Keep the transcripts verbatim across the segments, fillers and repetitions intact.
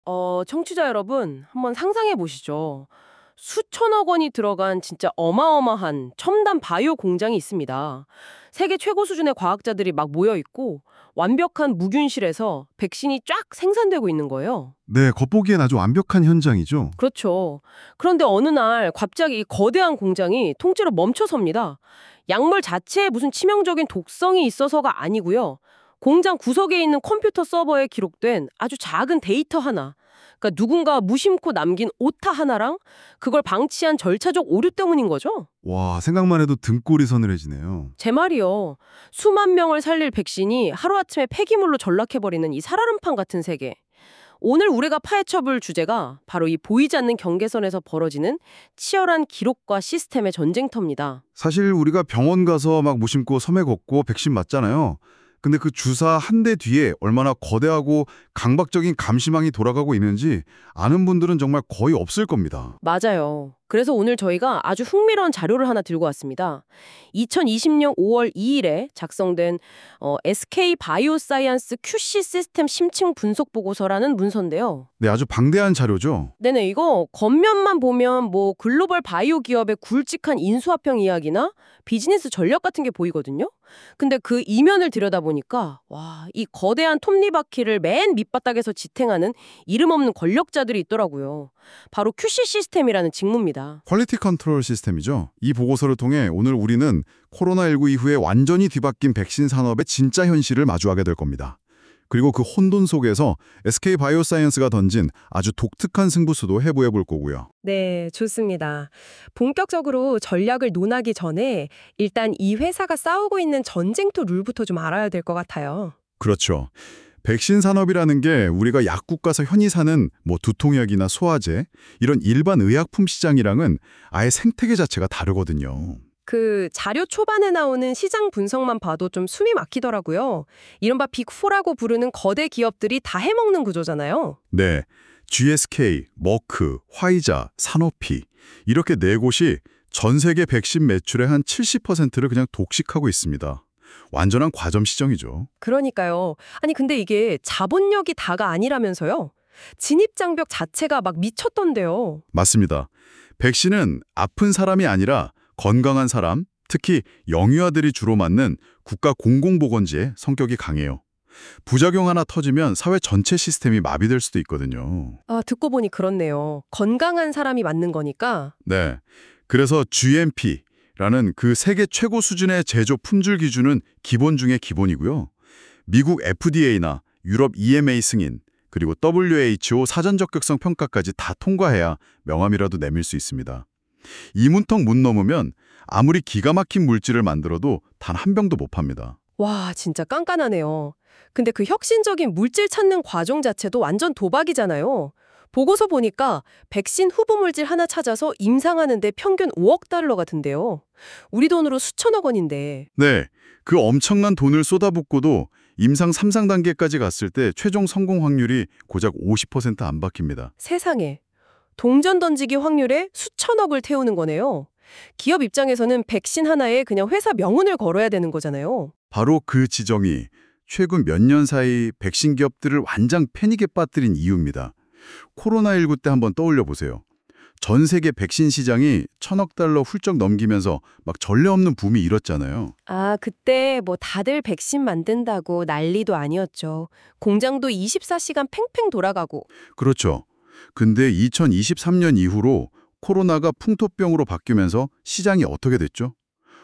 어, 청취자 여러분, 한번 상상해 보시죠. 수천억 원이 들어간 진짜 어마어마한 첨단 바이오 공장이 있습니다. 세계 최고 수준의 과학자들이 막 모여 있고 완벽한 무균실에서 백신이 쫙 생산되고 있는 거예요. 네, 겉보기엔 아주 완벽한 현장이죠. 그렇죠. 그런데 어느 날 갑자기 이 거대한 공장이 통째로 멈춰섭니다. 약물 자체에 무슨 치명적인 독성이 있어서가 아니고요. 공장 구석에 있는 컴퓨터 서버에 기록된 아주 작은 데이터 하나. 그러니까 누군가 무심코 남긴 오타 하나랑 그걸 방치한 절차적 오류 때문인 거죠. 와, 생각만 해도 등골이 서늘해지네요. 제 말이요. 수만 명을 살릴 백신이 하루아침에 폐기물로 전락해버리는 이 살얼음판 같은 세계. 오늘 우리가 파헤쳐볼 주제가 바로 이 보이지 않는 경계선에서 벌어지는 치열한 기록과 시스템의 전쟁터입니다. 사실 우리가 병원 가서 막 무심코 섬에 걷고 백신 맞잖아요. 근데 그 주사 한 대 뒤에 얼마나 거대하고 강박적인 감시망이 돌아가고 있는지 아는 분들은 정말 거의 없을 겁니다. 맞아요. 그래서 오늘 저희가 아주 흥미로운 자료를 하나 들고 왔습니다. 이천이십 년 오월 이일에 작성된 어, 에스케이 바이오사이언스 큐씨 시스템 심층 분석 보고서라는 문서인데요. 네, 아주 방대한 자료죠. 네네, 이거 겉면만 보면 뭐 글로벌 바이오 기업의 굵직한 인수합병 이야기나 비즈니스 전략 같은 게 보이거든요. 근데 그 이면을 들여다보니까 와, 이 거대한 톱니바퀴를 맨 밑바닥에서 지탱하는 이름 없는 권력자들이 있더라고요. 바로 큐씨 시스템이라는 직무입니다. 퀄리티 컨트롤 시스템이죠. 이 보고서를 통해 오늘 우리는 코로나십구 이후에 완전히 뒤바뀐 백신 산업의 진짜 현실을 마주하게 될 겁니다. 그리고 그 혼돈 속에서 에스케이 바이오사이언스가 던진 아주 독특한 승부수도 해부해 볼 거고요. 네, 좋습니다. 본격적으로 전략을 논하기 전에 일단 이 회사가 싸우고 있는 전쟁터 룰부터 좀 알아야 될 것 같아요. 그렇죠. 백신 산업이라는 게 우리가 약국 가서 흔히 사는 뭐 두통약이나 소화제 이런 일반 의약품 시장이랑은 아예 생태계 자체가 다르거든요. 그 자료 초반에 나오는 시장 분석만 봐도 좀 숨이 막히더라고요. 이른바 빅사라고 부르는 거대 기업들이 다 해먹는 구조잖아요. 네, 지에스케이, 머크, 화이자, 사노피 이렇게 네 곳이 전 세계 백신 매출의 한 칠십 퍼센트를 그냥 독식하고 있습니다. 완전한 과점 시정이죠. 그러니까요. 아니 근데 이게 자본력이 다가 아니라면서요? 진입장벽 자체가 막 미쳤던데요. 맞습니다. 백신은 아픈 사람이 아니라 건강한 사람, 특히 영유아들이 주로 맞는 국가 공공보건지에 성격이 강해요. 부작용 하나 터지면 사회 전체 시스템이 마비될 수도 있거든요. 아, 듣고 보니 그렇네요. 건강한 사람이 맞는 거니까. 네. 그래서 지엠피라는 그 세계 최고 수준의 제조 품질 기준은 기본 중에 기본이고요. 미국 에프디에이나 유럽 이엠에이 승인, 그리고 더블유에이치오 사전 적격성 평가까지 다 통과해야 명함이라도 내밀 수 있습니다. 이 문턱 못 넘으면 아무리 기가 막힌 물질을 만들어도 단 한 병도 못 팝니다. 와, 진짜 깐깐하네요. 근데 그 혁신적인 물질 찾는 과정 자체도 완전 도박이잖아요. 보고서 보니까 백신 후보 물질 하나 찾아서 임상하는데 평균 오억 달러 같은데요. 우리 돈으로 수천억 원인데. 네, 그 엄청난 돈을 쏟아붓고도 임상 삼 상 단계까지 갔을 때 최종 성공 확률이 고작 오십 퍼센트 안 바뀝니다. 세상에. 동전 던지기 확률에 수천억을 태우는 거네요. 기업 입장에서는 백신 하나에 그냥 회사 명운을 걸어야 되는 거잖아요. 바로 그 지정이 최근 몇 년 사이 백신 기업들을 완전 패닉에 빠뜨린 이유입니다. 코로나십구 때 한번 떠올려 보세요. 전 세계 백신 시장이 천억 달러 훌쩍 넘기면서 막 전례 없는 붐이 일었잖아요. 아, 그때 뭐 다들 백신 만든다고 난리도 아니었죠. 공장도 이십사 시간 팽팽 돌아가고. 그렇죠. 근데 이천이십삼 년 이후로 코로나가 풍토병으로 바뀌면서 시장이 어떻게 됐죠?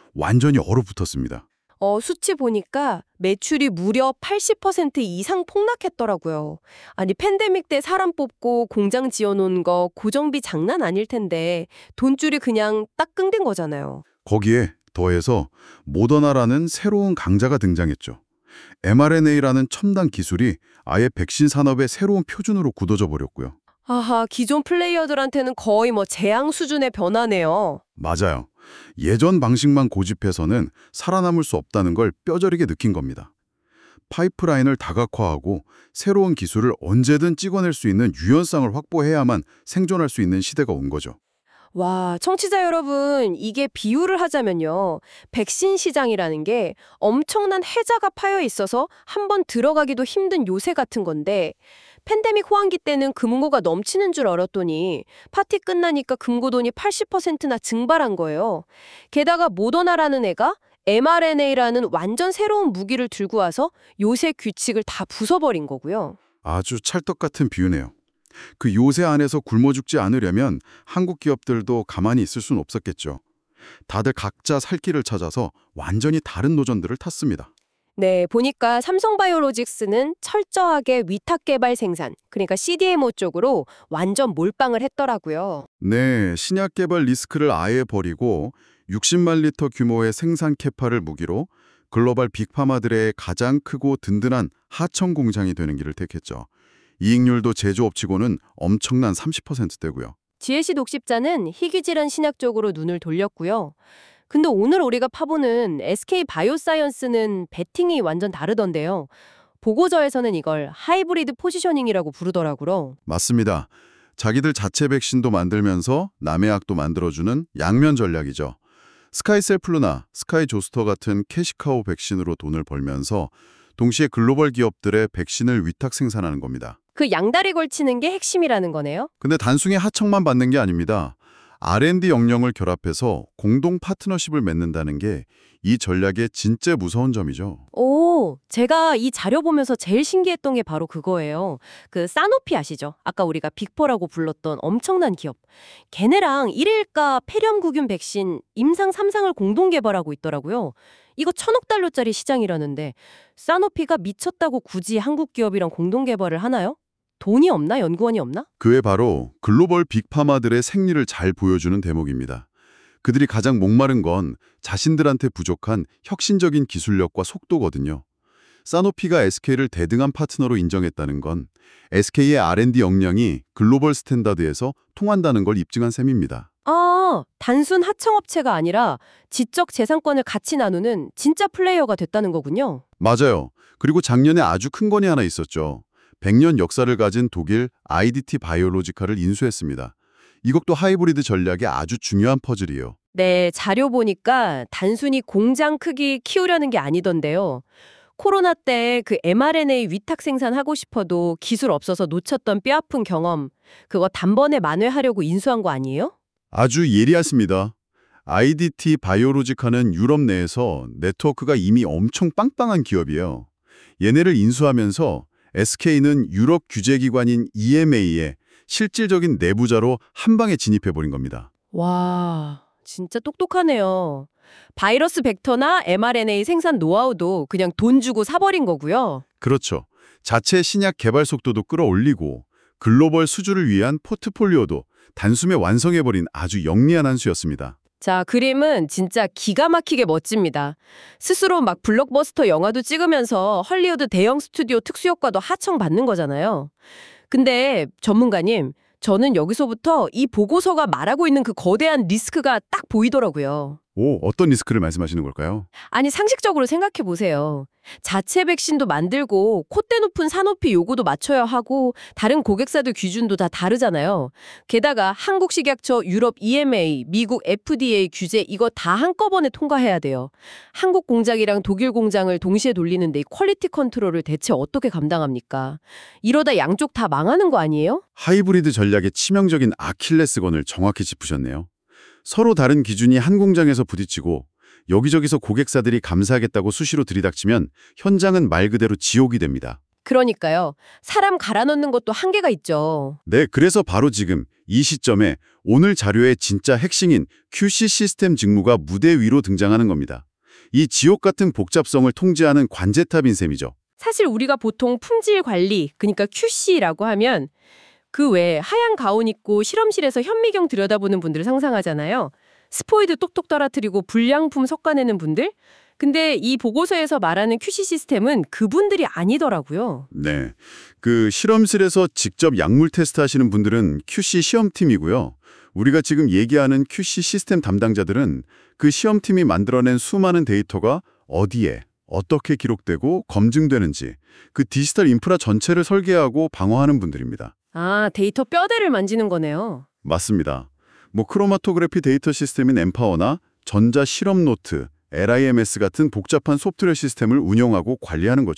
완전히 얼어붙었습니다. 어, 수치 보니까 매출이 무려 팔십 퍼센트 이상 폭락했더라고요. 아니, 팬데믹 때 사람 뽑고 공장 지어놓은 거 고정비 장난 아닐 텐데 돈줄이 그냥 딱 끊긴 거잖아요. 거기에 더해서 모더나라는 새로운 강자가 등장했죠. 엠알엔에이라는 첨단 기술이 아예 백신 산업의 새로운 표준으로 굳어져 버렸고요. 아하, 기존 플레이어들한테는 거의 뭐 재앙 수준의 변화네요. 맞아요. 예전 방식만 고집해서는 살아남을 수 없다는 걸 뼈저리게 느낀 겁니다. 파이프라인을 다각화하고 새로운 기술을 언제든 찍어낼 수 있는 유연성을 확보해야만 생존할 수 있는 시대가 온 거죠. 와, 청취자 여러분, 이게 비유를 하자면요. 백신 시장이라는 게 엄청난 해자가 파여 있어서 한번 들어가기도 힘든 요새 같은 건데 팬데믹 호황기 때는 금고가 넘치는 줄 알았더니 파티 끝나니까 금고 돈이 팔십 퍼센트나 증발한 거예요. 게다가 모더나라는 애가 엠알엔에이라는 완전 새로운 무기를 들고 와서 요새 규칙을 다 부숴버린 거고요. 아주 찰떡 같은 비유네요. 그 요새 안에서 굶어 죽지 않으려면 한국 기업들도 가만히 있을 수는 없었겠죠. 다들 각자 살 길을 찾아서 완전히 다른 노전들을 탔습니다. 네, 보니까 삼성바이오로직스는 철저하게 위탁 개발 생산, 그러니까 씨디엠오 쪽으로 완전 몰빵을 했더라고요. 네, 신약 개발 리스크를 아예 버리고 육십만 리터 규모의 생산 캐파를 무기로 글로벌 빅파마들의 가장 크고 든든한 하청 공장이 되는 길을 택했죠. 이익률도 제조업치고는 엄청난 삼십 퍼센트대고요. 지혜씨 독십자는 희귀질환 신약 쪽으로 눈을 돌렸고요. 근데 오늘 우리가 파보는 에스케이 바이오사이언스는 배팅이 완전 다르던데요. 보고서에서는 이걸 하이브리드 포지셔닝이라고 부르더라고요. 맞습니다. 자기들 자체 백신도 만들면서 남의 약도 만들어주는 양면 전략이죠. 스카이셀플루나 스카이조스터 같은 캐시카우 백신으로 돈을 벌면서 동시에 글로벌 기업들의 백신을 위탁 생산하는 겁니다. 그 양다리 걸치는 게 핵심이라는 거네요. 근데 단순히 하청만 받는 게 아닙니다. 알앤디 역량을 결합해서 공동 파트너십을 맺는다는 게 이 전략의 진짜 무서운 점이죠. 오, 제가 이 자료 보면서 제일 신기했던 게 바로 그거예요. 그 사노피 아시죠? 아까 우리가 빅포라고 불렀던 엄청난 기업. 걔네랑 일일가 폐렴구균 백신 임상 삼 상을 공동 개발하고 있더라고요. 이거 천억 달러짜리 시장이라는데 사노피가 미쳤다고 굳이 한국 기업이랑 공동 개발을 하나요? 돈이 없나? 연구원이 없나? 그게 바로 글로벌 빅파마들의 생리를 잘 보여주는 대목입니다. 그들이 가장 목마른 건 자신들한테 부족한 혁신적인 기술력과 속도거든요. 사노피가 에스케이를 대등한 파트너로 인정했다는 건 에스케이의 알앤디 역량이 글로벌 스탠다드에서 통한다는 걸 입증한 셈입니다. 아, 단순 하청업체가 아니라 지적 재산권을 같이 나누는 진짜 플레이어가 됐다는 거군요. 맞아요. 그리고 작년에 아주 큰 건이 하나 있었죠. 백 년 역사를 가진 독일 아이디티 바이오로지카를 인수했습니다. 이것도 하이브리드 전략의 아주 중요한 퍼즐이에요. 네, 자료 보니까 단순히 공장 크기 키우려는 게 아니던데요. 코로나 때 그 엠알엔에이 위탁 생산하고 싶어도 기술 없어서 놓쳤던 뼈아픈 경험, 그거 단번에 만회하려고 인수한 거 아니에요? 아주 예리하십니다. 아이디티 바이오로지카는 유럽 내에서 네트워크가 이미 엄청 빵빵한 기업이에요. 얘네를 인수하면서 에스케이는 유럽 규제기관인 이엠에이에 실질적인 내부자로 한 방에 진입해버린 겁니다. 와, 진짜 똑똑하네요. 바이러스 벡터나 엠알엔에이 생산 노하우도 그냥 돈 주고 사버린 거고요. 그렇죠. 자체 신약 개발 속도도 끌어올리고 글로벌 수주를 위한 포트폴리오도 단숨에 완성해버린 아주 영리한 한 수였습니다. 자, 그림은 진짜 기가 막히게 멋집니다. 스스로 막 블록버스터 영화도 찍으면서 헐리우드 대형 스튜디오 특수효과도 하청받는 거잖아요. 근데 전문가님, 저는 여기서부터 이 보고서가 말하고 있는 그 거대한 리스크가 딱 보이더라고요. 오, 어떤 리스크를 말씀하시는 걸까요? 아니, 상식적으로 생각해 보세요. 자체 백신도 만들고 콧대 높은 산호피 요구도 맞춰야 하고 다른 고객사들 기준도 다 다르잖아요. 게다가 한국식약처, 유럽 이엠에이, 미국 에프디에이 규제 이거 다 한꺼번에 통과해야 돼요. 한국 공장이랑 독일 공장을 동시에 돌리는데 이 퀄리티 컨트롤을 대체 어떻게 감당합니까? 이러다 양쪽 다 망하는 거 아니에요? 하이브리드 전략의 치명적인 아킬레스건을 정확히 짚으셨네요. 서로 다른 기준이 한 공장에서 부딪히고 여기저기서 고객사들이 감사하겠다고 수시로 들이닥치면 현장은 말 그대로 지옥이 됩니다. 그러니까요. 사람 갈아 넣는 것도 한계가 있죠. 네, 그래서 바로 지금 이 시점에 오늘 자료의 진짜 핵심인 큐씨 시스템 직무가 무대 위로 등장하는 겁니다. 이 지옥 같은 복잡성을 통제하는 관제탑인 셈이죠. 사실 우리가 보통 품질 관리, 그러니까 큐씨라고 하면 그 외에 하얀 가운 입고 실험실에서 현미경 들여다보는 분들을 상상하잖아요. 스포이드 똑똑 떨어뜨리고 불량품 섞어내는 분들? 근데 이 보고서에서 말하는 큐씨 시스템은 그분들이 아니더라고요. 네, 그 실험실에서 직접 약물 테스트하시는 분들은 큐씨 시험팀이고요. 우리가 지금 얘기하는 큐씨 시스템 담당자들은 그 시험팀이 만들어낸 수많은 데이터가 어디에, 어떻게 기록되고 검증되는지 그 디지털 인프라 전체를 설계하고 방어하는 분들입니다. 아, 데이터 뼈대를 만지는 거네요. 맞습니다. 뭐 크로마토그래피 데이터 시스템인 엠파워나 전자 실험 노트, 엘아이엠에스 같은 복잡한 소프트웨어 시스템을 운영하고 관리하는 거죠.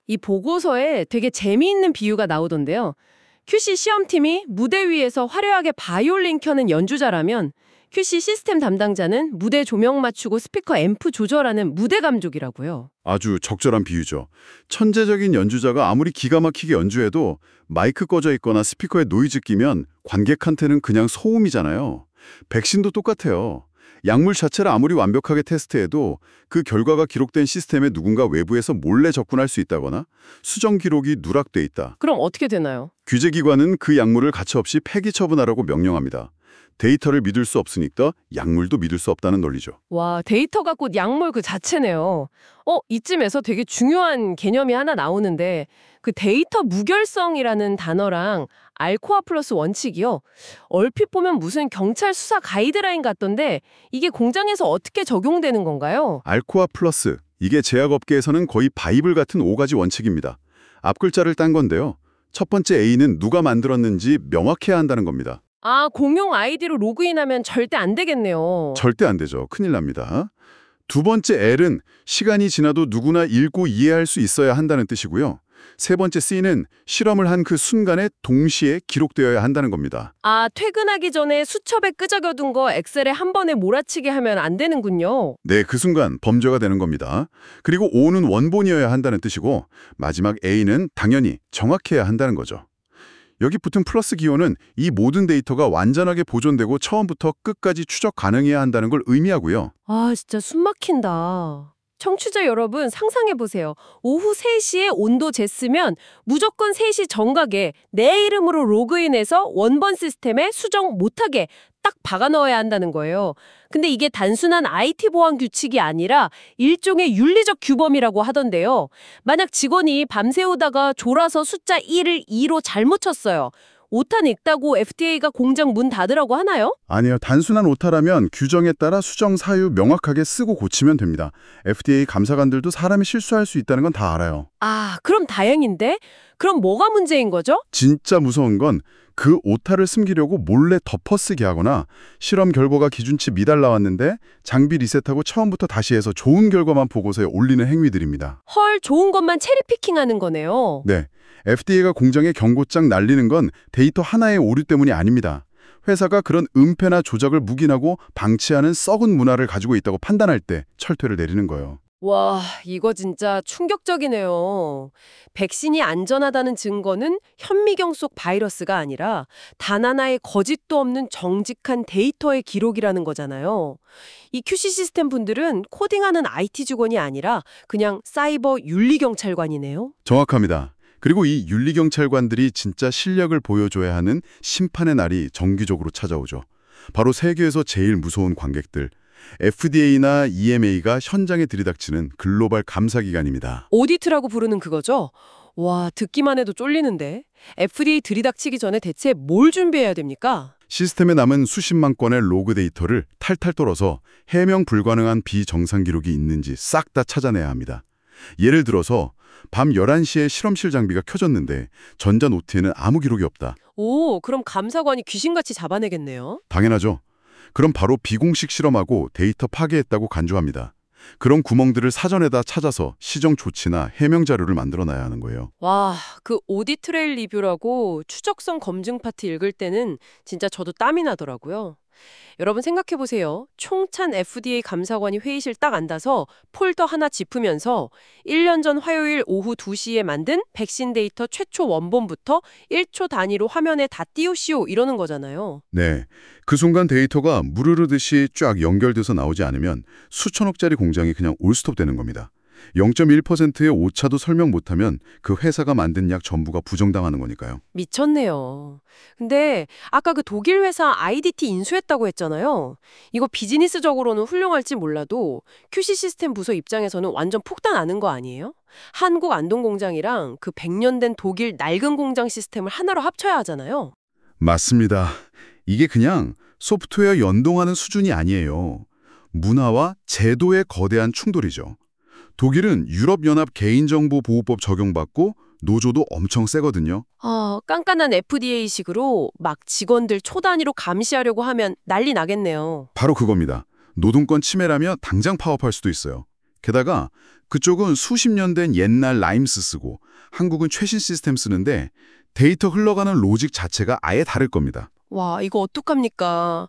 이 보고서에 되게 재미있는 비유가 나오던데요. 큐씨 시험팀이 무대 위에서 화려하게 바이올린 켜는 연주자라면 큐씨 시스템 담당자는 무대 조명 맞추고 스피커 앰프 조절하는 무대 감독이라고요. 아주 적절한 비유죠. 천재적인 연주자가 아무리 기가 막히게 연주해도 마이크 꺼져 있거나 스피커에 노이즈 끼면 관객한테는 그냥 소음이잖아요. 백신도 똑같아요. 약물 자체를 아무리 완벽하게 테스트해도 그 결과가 기록된 시스템에 누군가 외부에서 몰래 접근할 수 있다거나 수정 기록이 누락돼 있다. 그럼 어떻게 되나요? 규제기관은 그 약물을 가차없이 폐기 처분하라고 명령합니다. 데이터를 믿을 수 없으니까 약물도 믿을 수 없다는 논리죠. 와, 데이터가 곧 약물 그 자체네요. 어, 이쯤에서 되게 중요한 개념이 하나 나오는데 그 데이터 무결성이라는 단어랑 알코아 플러스 원칙이요. 얼핏 보면 무슨 경찰 수사 가이드라인 같던데 이게 공장에서 어떻게 적용되는 건가요? 알코아 플러스, 이게 제약업계에서는 거의 바이블 같은 오 가지 원칙입니다. 앞글자를 딴 건데요. 첫 번째 A는 누가 만들었는지 명확해야 한다는 겁니다. 아, 공용 아이디로 로그인하면 절대 안 되겠네요. 절대 안 되죠. 큰일 납니다. 두 번째 L은 시간이 지나도 누구나 읽고 이해할 수 있어야 한다는 뜻이고요. 세 번째 C는 실험을 한 그 순간에 동시에 기록되어야 한다는 겁니다. 아, 퇴근하기 전에 수첩에 끄적여둔 거 엑셀에 한 번에 몰아치게 하면 안 되는군요. 네, 그 순간 범죄가 되는 겁니다. 그리고 O는 원본이어야 한다는 뜻이고 마지막 A는 당연히 정확해야 한다는 거죠. 여기 붙은 플러스 기호는 이 모든 데이터가 완전하게 보존되고 처음부터 끝까지 추적 가능해야 한다는 걸 의미하고요. 아, 진짜 숨 막힌다. 청취자 여러분 상상해보세요. 오후 세 시에 온도 쟀으면 무조건 세 시 정각에 내 이름으로 로그인해서 원본 시스템에 수정 못하게 딱 박아 넣어야 한다는 거예요. 근데 이게 단순한 아이티 보안 규칙이 아니라 일종의 윤리적 규범이라고 하던데요. 만약 직원이 밤새우다가 졸아서 숫자 일을 이로 잘못 쳤어요. 오타 냈다고 에프디에이가 공장 문 닫으라고 하나요? 아니요. 단순한 오타라면 규정에 따라 수정 사유 명확하게 쓰고 고치면 됩니다. 에프디에이 감사관들도 사람이 실수할 수 있다는 건 다 알아요. 아, 그럼 다행인데? 그럼 뭐가 문제인 거죠? 진짜 무서운 건 그 오타를 숨기려고 몰래 덮어쓰기 하거나 실험 결과가 기준치 미달 나왔는데 장비 리셋하고 처음부터 다시 해서 좋은 결과만 보고서에 올리는 행위들입니다. 헐, 좋은 것만 체리피킹하는 거네요. 네, 에프디에이가 공장에 경고장 날리는 건 데이터 하나의 오류 때문이 아닙니다. 회사가 그런 은폐나 조작을 묵인하고 방치하는 썩은 문화를 가지고 있다고 판단할 때 철퇴를 내리는 거예요. 와, 이거 진짜 충격적이네요. 백신이 안전하다는 증거는 현미경 속 바이러스가 아니라 단 하나의 거짓도 없는 정직한 데이터의 기록이라는 거잖아요. 이 큐씨 시스템 분들은 코딩하는 아이티 직원이 아니라 그냥 사이버 윤리경찰관이네요. 정확합니다. 그리고 이 윤리경찰관들이 진짜 실력을 보여줘야 하는 심판의 날이 정기적으로 찾아오죠. 바로 세계에서 제일 무서운 관객들, 에프디에이나 이엠에이가 현장에 들이닥치는 글로벌 감사기관입니다. 오디트라고 부르는 그거죠? 와, 듣기만 해도 쫄리는데. 에프디에이 들이닥치기 전에 대체 뭘 준비해야 됩니까? 시스템에 남은 수십만 건의 로그 데이터를 탈탈 털어서 해명 불가능한 비정상 기록이 있는지 싹 다 찾아내야 합니다. 예를 들어서 밤 열한 시에 실험실 장비가 켜졌는데 전자노트에는 아무 기록이 없다. 오, 그럼 감사관이 귀신같이 잡아내겠네요. 당연하죠. 그럼 바로 비공식 실험하고 데이터 파괴했다고 간주합니다. 그런 구멍들을 사전에다 찾아서 시정 조치나 해명 자료를 만들어놔야 하는 거예요. 와, 그 오디트 트레일 리뷰라고 추적성 검증 파트 읽을 때는 진짜 저도 땀이 나더라고요. 여러분 생각해보세요. 총찬 에프디에이 감사관이 회의실 딱 앉아서 폴더 하나 짚으면서 일 년 전 화요일 오후 두 시에 만든 백신 데이터 최초 원본부터 일 초 단위로 화면에 다 띄우시오 이러는 거잖아요. 네, 그 순간 데이터가 무르르듯이 쫙 연결돼서 나오지 않으면 수천억짜리 공장이 그냥 올스톱 되는 겁니다. 영 점 일 퍼센트의 오차도 설명 못하면 그 회사가 만든 약 전부가 부정당하는 거니까요. 미쳤네요. 근데 아까 그 독일 회사 아이디티 인수했다고 했잖아요. 이거 비즈니스적으로는 훌륭할지 몰라도 큐씨 시스템 부서 입장에서는 완전 폭탄 나는 거 아니에요? 한국 안동 공장이랑 그 백 년 된 독일 낡은 공장 시스템을 하나로 합쳐야 하잖아요. 맞습니다. 이게 그냥 소프트웨어 연동하는 수준이 아니에요. 문화와 제도의 거대한 충돌이죠. 독일은 유럽연합 개인정보보호법 적용받고 노조도 엄청 세거든요. 아, 깐깐한 에프디에이식으로 막 직원들 초 단위로 감시하려고 하면 난리 나겠네요. 바로 그겁니다. 노동권 침해라며 당장 파업할 수도 있어요. 게다가 그쪽은 수십 년 된 옛날 라임스 쓰고 한국은 최신 시스템 쓰는데 데이터 흘러가는 로직 자체가 아예 다를 겁니다. 와, 이거 어떡합니까?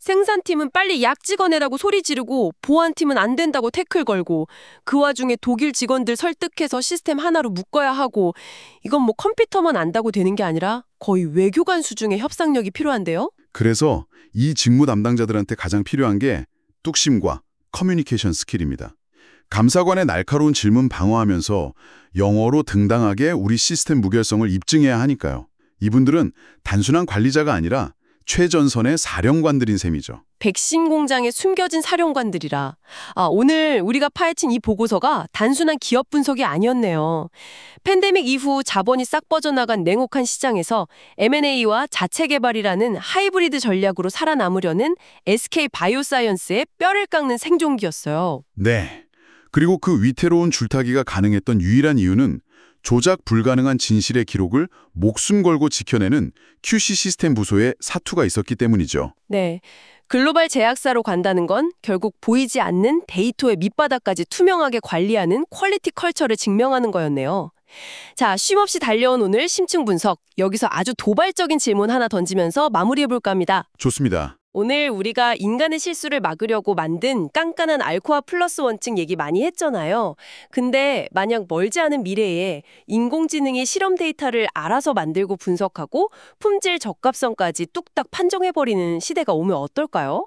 생산팀은 빨리 약 찍어내라고 소리 지르고 보안팀은 안 된다고 태클 걸고 그 와중에 독일 직원들 설득해서 시스템 하나로 묶어야 하고 이건 뭐 컴퓨터만 안다고 되는 게 아니라 거의 외교관 수준의 협상력이 필요한데요? 그래서 이 직무 담당자들한테 가장 필요한 게 뚝심과 커뮤니케이션 스킬입니다. 감사관의 날카로운 질문 방어하면서 영어로 등당하게 우리 시스템 무결성을 입증해야 하니까요. 이분들은 단순한 관리자가 아니라 최전선의 사령관들인 셈이죠. 백신 공장에 숨겨진 사령관들이라. 아, 오늘 우리가 파헤친 이 보고서가 단순한 기업 분석이 아니었네요. 팬데믹 이후 자본이 싹 뻗어나간 냉혹한 시장에서 엠 앤 에이와 자체 개발이라는 하이브리드 전략으로 살아남으려는 에스케이 바이오사이언스의 뼈를 깎는 생존기였어요. 네. 그리고 그 위태로운 줄타기가 가능했던 유일한 이유는 조작 불가능한 진실의 기록을 목숨 걸고 지켜내는 큐씨 시스템 부소에 사투가 있었기 때문이죠. 네. 글로벌 제약사로 간다는 건 결국 보이지 않는 데이터의 밑바닥까지 투명하게 관리하는 퀄리티 컬처를 증명하는 거였네요. 자, 쉼없이 달려온 오늘 심층 분석. 여기서 아주 도발적인 질문 하나 던지면서 마무리해볼까 합니다. 좋습니다. 오늘 우리가 인간의 실수를 막으려고 만든 깐깐한 알코아 플러스 원칙 얘기 많이 했잖아요. 근데 만약 멀지 않은 미래에 인공지능이 실험 데이터를 알아서 만들고 분석하고 품질 적합성까지 뚝딱 판정해버리는 시대가 오면 어떨까요?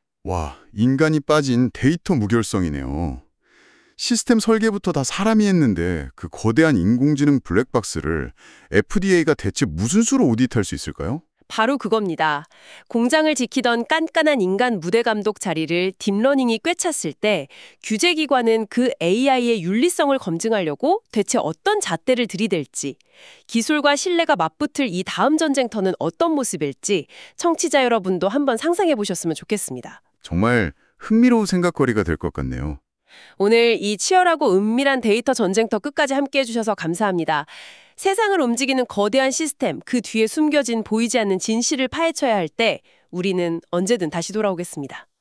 와, 인간이 빠진 데이터 무결성이네요. 시스템 설계부터 다 사람이 했는데 그 거대한 인공지능 블랙박스를 에프 디 에이가 대체 무슨 수로 오디트할 수 있을까요? 바로 그겁니다. 공장을 지키던 깐깐한 인간 무대 감독 자리를 딥러닝이 꿰찼을 때 규제기관은 그 에이아이의 윤리성을 검증하려고 대체 어떤 잣대를 들이댈지, 기술과 신뢰가 맞붙을 이 다음 전쟁터는 어떤 모습일지 청취자 여러분도 한번 상상해 보셨으면 좋겠습니다. 정말 흥미로운 생각거리가 될 것 같네요. 오늘 이 치열하고 은밀한 데이터 전쟁터 끝까지 함께해 주셔서 감사합니다. 세상을 움직이는 거대한 시스템, 그 뒤에 숨겨진 보이지 않는 진실을 파헤쳐야 할 때 우리는 언제든 다시 돌아오겠습니다.